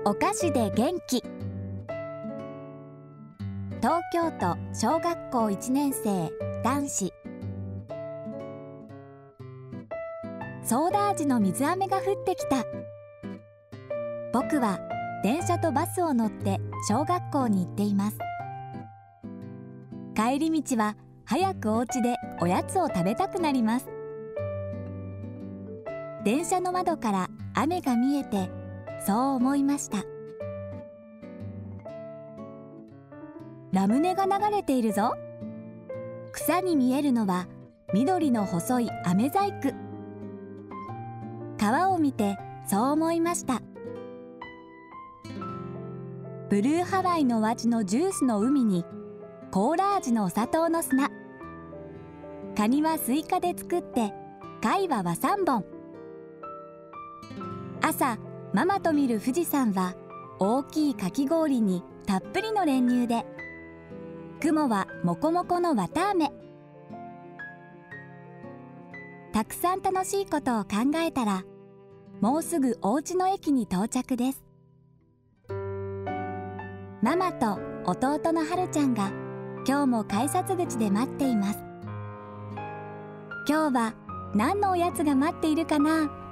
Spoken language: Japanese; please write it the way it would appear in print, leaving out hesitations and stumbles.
お菓子で元気。東京都小学校1年生男子。ソーダ味の水飴が降ってきた。僕は電車とバスを乗って小学校に行っています。帰り道は早くお家でおやつを食べたくなります。電車の窓から雨が見えてそう思いました。ラムネが流れているぞ。草に見えるのは緑の細い飴細工。川を見てそう思いました。ブルーハワイのお味のジュースの海にコーラ味のお砂糖の砂。カニはスイカで作って貝は和三盆。朝ママと見る富士山は大きいかき氷にたっぷりの練乳で、雲はもこもこの綿あめ。たくさん楽しいことを考えたらもうすぐお家の駅に到着です。ママと弟のはるちゃんが今日も改札口で待っています。今日は何のおやつが待っているかな